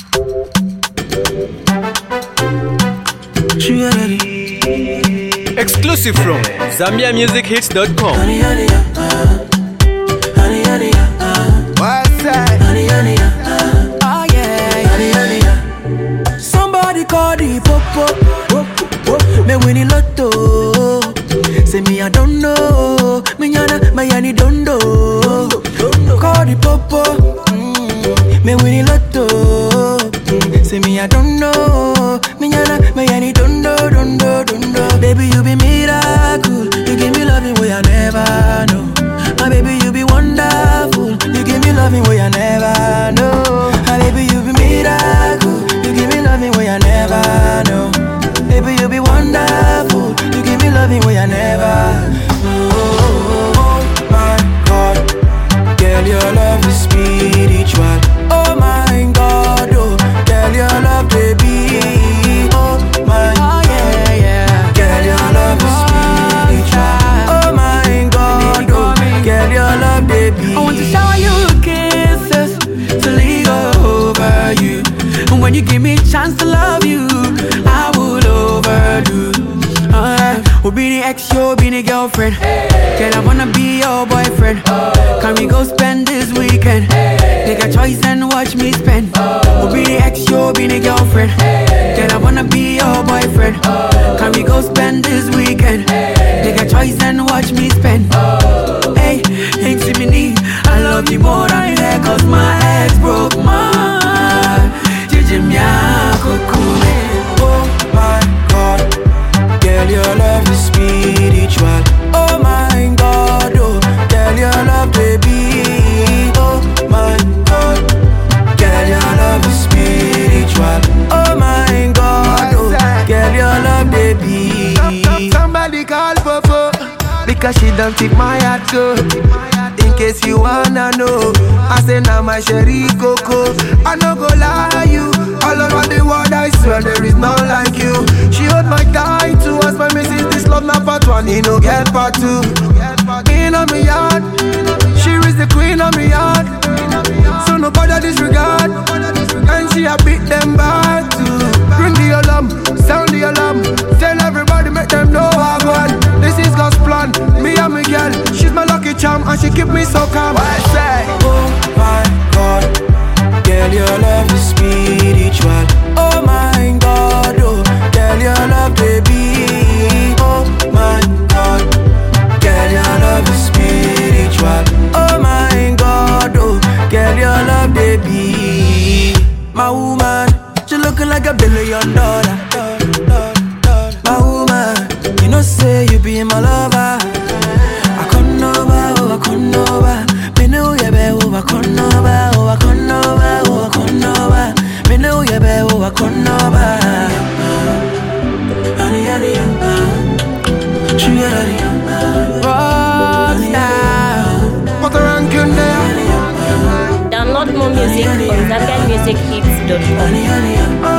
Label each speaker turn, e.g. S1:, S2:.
S1: Exclusive from ZambiaMusicHits.com.
S2: What's that?
S3: Oh yeah. Somebody call the popo. Me winnie lotto. Say me I don't know. Me yana Miami don't know. Call the popo. Me winnie lotto. Say me I don't know. Me yana Miami don't know. Baby you be miracle. You give me loving way I never know. My baby you be wonderful. You give me loving way I never know. My baby you be miracle. You give me loving way I never know. Baby you be wonderful. You give me loving way I never. Oh my God, girl your love is spiritual. Oh my God, oh girl your love baby. Oh my, oh yeah. Girl your love is spiritual. Oh my God, oh girl your love baby. I want to shower you with kisses to lead over you. And when you give me a chance to love you, I will overdo. We'll be the ex, you'll be the girlfriend. Girl, I wanna be your boyfriend. Can we go spend this weekend? Take a choice and watch me spend. We'll be the ex, you'll be the girlfriend. Girl, I wanna be your boyfriend. Can we go spend this weekend? Take a choice and watch me spend. Hey, intimate, I love you more than that, cause my ex broke my heart. Oh my God, girl your love is spiritual. Oh my God, oh girl your love baby. Oh my God, girl your love is spiritual. Oh my God, oh girl your love baby.
S2: Somebody call Popo, because she don't take my heart go. In case you wanna know, I say now my sherry coco. I no go lie you, all over the world I swear there is none like you. She hold my tight to us, my missus, this love not part one, he no get part two. Queen of me yard, she is the queen of me yard. So nobody disregard, and she a beat them back too. Bring the alarm, sound the alarm, tell everybody make them know I won. This is God's plan, me and my girl, she's my lucky charm and she keep me so calm. I say, oh my God, girl your love is spiritual. Oh my God, oh girl your love baby. Oh my God, girl your love is spiritual. Oh my God, oh girl your love baby. My woman, she looking like $1 billion. My woman, you know say you be my lover. I come over, oh I come over. Me know you be oh I come over, oh I come over, oh I come over. Me know you be oh I come over.
S4: Download more music on ZambiaMusicHits.com.